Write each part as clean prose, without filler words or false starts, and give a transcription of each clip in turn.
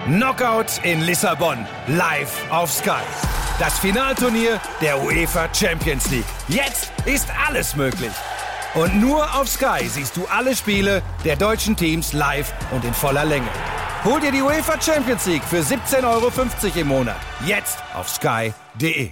Knockout in Lissabon, live auf Sky. Das Finalturnier der UEFA Champions League. Jetzt ist alles möglich. Und nur auf Sky siehst du alle Spiele der deutschen Teams live und in voller Länge. Hol dir die UEFA Champions League für 17,50 € im Monat. Jetzt auf sky.de.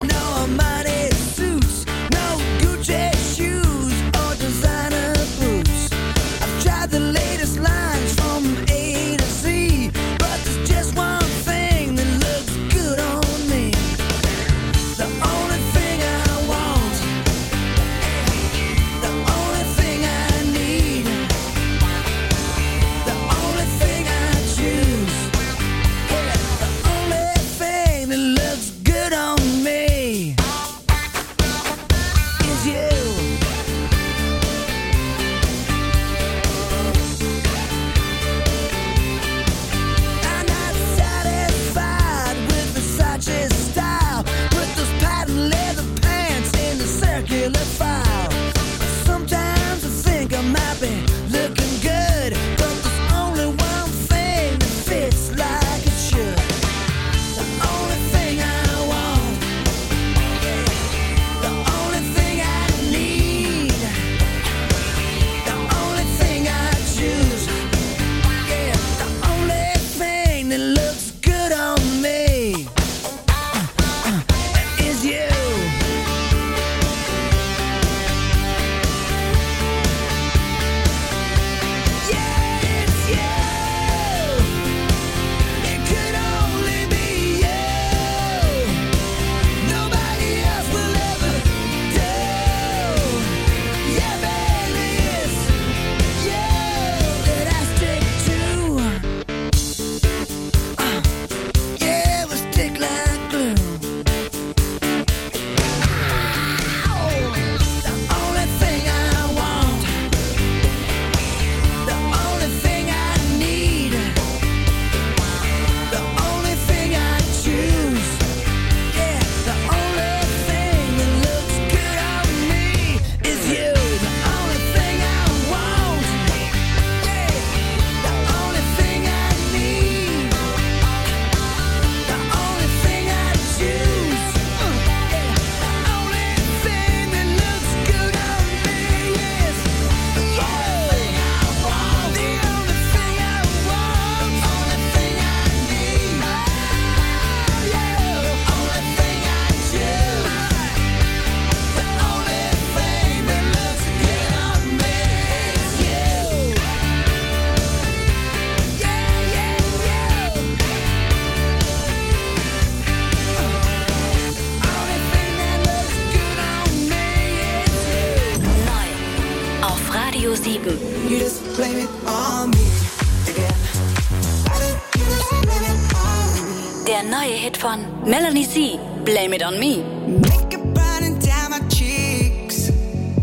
Der neue Hit von Melanie C. Blame It On Me. Makeup running down my cheeks,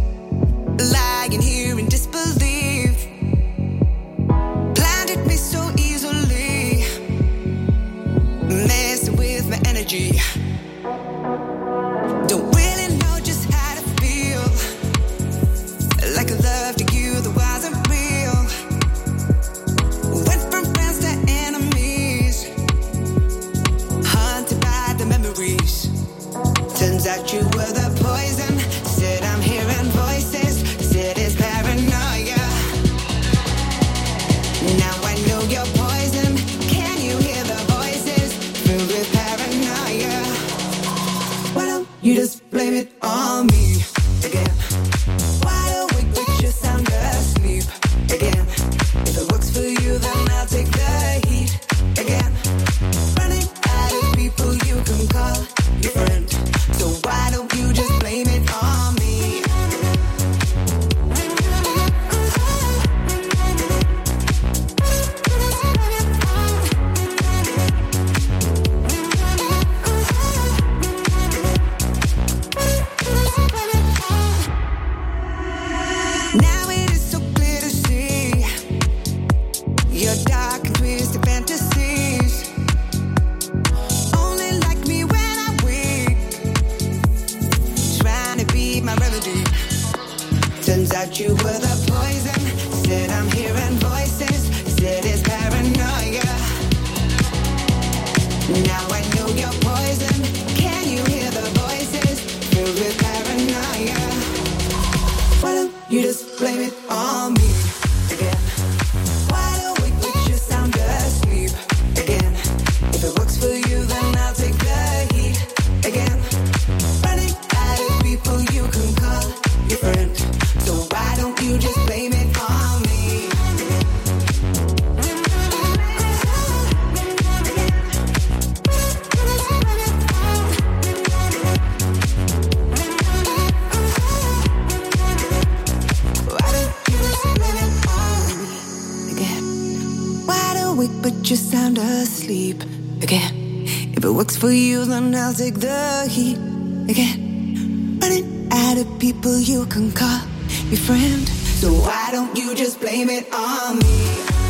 lying here in disbelief, blinded me so easily, messing with my energy. Don't really know just how to feel, like I loved you, the wasn't real. Went from friends to enemies, haunted by the memories. Turns out you were the poison. Said I'm hearing voices. Said it's paranoia. Now I know you're poison. Can you hear the voices? Filled with paranoia. Why don't you just blame it on me again? Wide awake but you're sound asleep again. If it works for you then I'll take the heat again. Running out of people you can call your friend. So why don't you just blame it on me? Now it is so clear to see your dark and twisted fantasies. Only like me when I'm weak, trying to be my remedy. Turns out you were the poison. Said I'm hearing voices. Said it's paranoia. sound asleep again. If it works for you, then I'll take the heat again. Running out of people you can call your friend. So why don't you just blame it on me?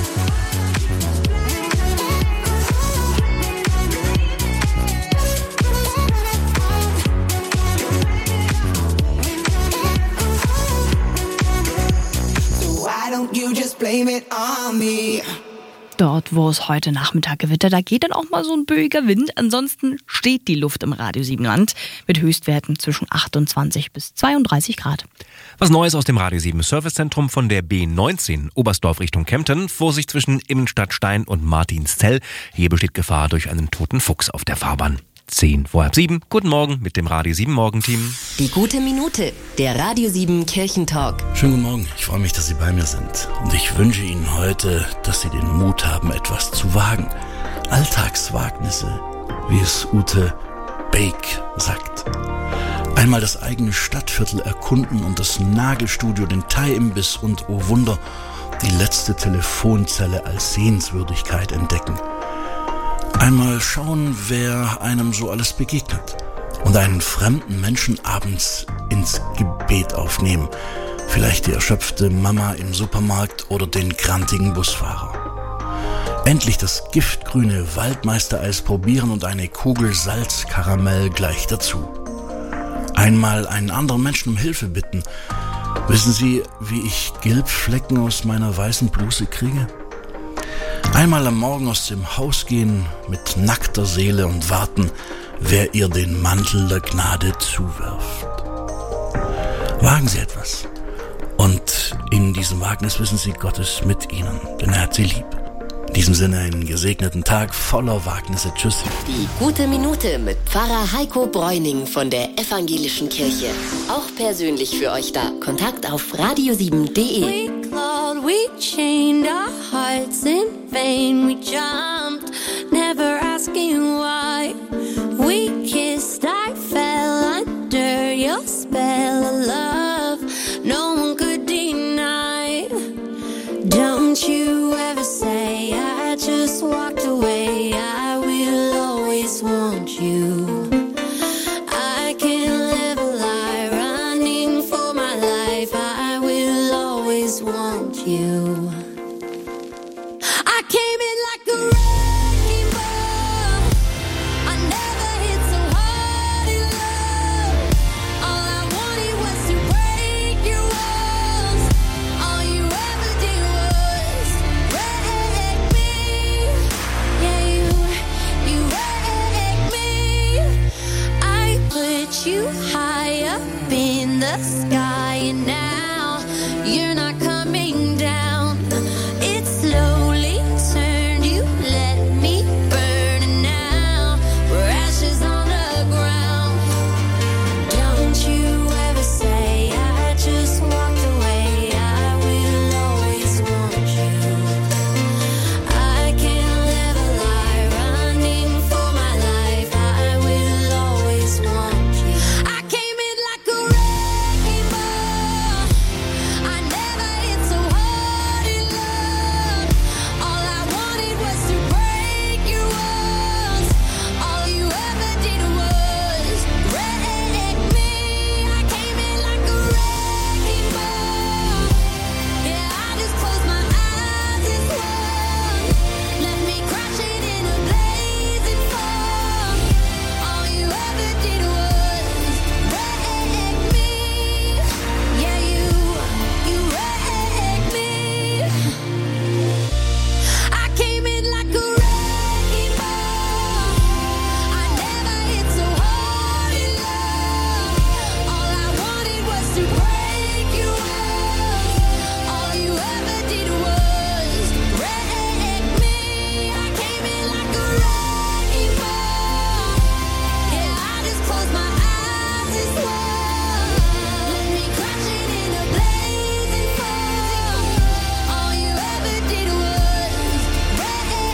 You just blame it on me. Dort, wo es heute Nachmittag gewittert, da geht dann auch mal so ein böiger Wind. Ansonsten steht die Luft im Radio Siebenland mit Höchstwerten zwischen 28 bis 32 Grad. Was Neues aus dem Radio 7 Servicezentrum von der B19 Oberstdorf Richtung Kempten. Vorsicht zwischen Immenstadtstein und Martinszell. Hier besteht Gefahr durch einen toten Fuchs auf der Fahrbahn. 6:10. Guten Morgen mit dem Radio 7 Morgenteam. Die gute Minute, der Radio 7 Kirchentalk. Schönen guten Morgen, ich freue mich, dass Sie bei mir sind. Und ich wünsche Ihnen heute, dass Sie den Mut haben, etwas zu wagen. Alltagswagnisse, wie es Ute Bake sagt. Einmal das eigene Stadtviertel erkunden und das Nagelstudio, den Thai-Imbiss und, oh Wunder, die letzte Telefonzelle als Sehenswürdigkeit entdecken. Einmal schauen, wer einem so alles begegnet. Und einen fremden Menschen abends ins Gebet aufnehmen. Vielleicht die erschöpfte Mama im Supermarkt oder den grantigen Busfahrer. Endlich das giftgrüne Waldmeistereis probieren und eine Kugel Salzkaramell gleich dazu. Einmal einen anderen Menschen um Hilfe bitten. Wissen Sie, wie ich Gelbflecken aus meiner weißen Bluse kriege? Einmal am Morgen aus dem Haus gehen mit nackter Seele und warten, wer ihr den Mantel der Gnade zuwirft. Wagen Sie etwas. Und in diesem Wagnis wissen Sie, Gott ist mit Ihnen, denn er hat Sie lieb. In diesem Sinne einen gesegneten Tag voller Wagnisse. Tschüss. Die gute Minute mit Pfarrer Heiko Bräuning von der Evangelischen Kirche. Auch persönlich für euch da. Kontakt auf radio7.de. We clawed, we chained our hearts in vain. We jumped, never asking why. We kissed, I fell under your spell of love. No one could deny. Don't you ever say I just walked away. I will always want you. I can't live a lie running for my life. I will always want you. I came in like a wrecking ball. I never hit so hard in love. All I wanted was to break your walls. All you ever did was wreck me. Yeah, you wrecked me. I put you high up in the sky, and now you're not